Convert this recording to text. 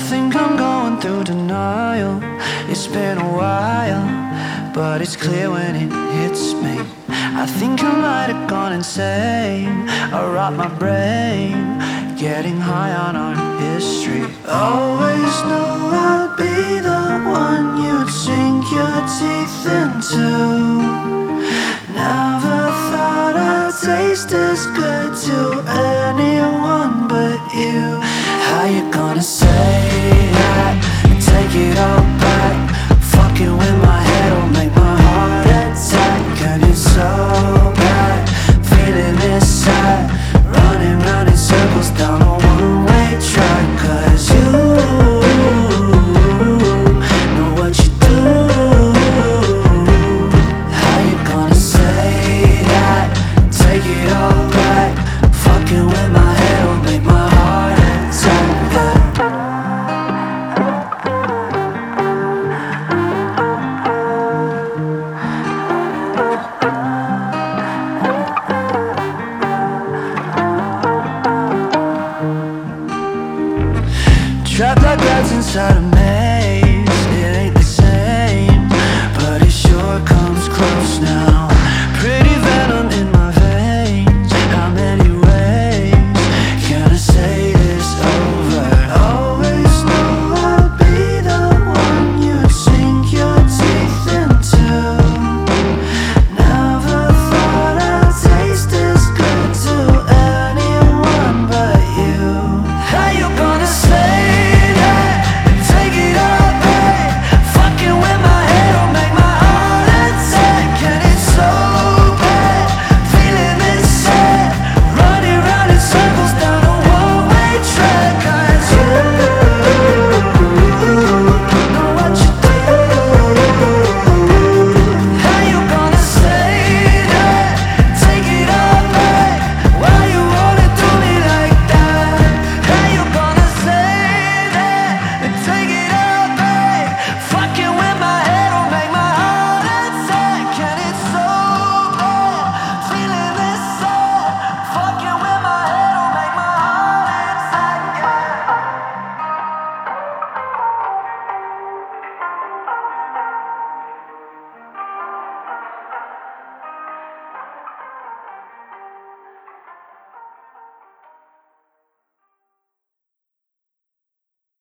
think I'm going through denial. It's been a while, but it's clear when it hits me. I think I might have gone insane. I robbed my brain, getting high on our history. Always knew I'd be the one you'd sink your teeth into. Never thought I'd taste as good to anyone but you. How you gonna say that and take it all back? Fucking with my head will make my heart attack. And it's so bad, feeling this sad, running round in circles down a one-way track. Cause you know what you do. How you gonna say that, take it all back? Fucking with my head will make my heart attack. Trapped like rats inside a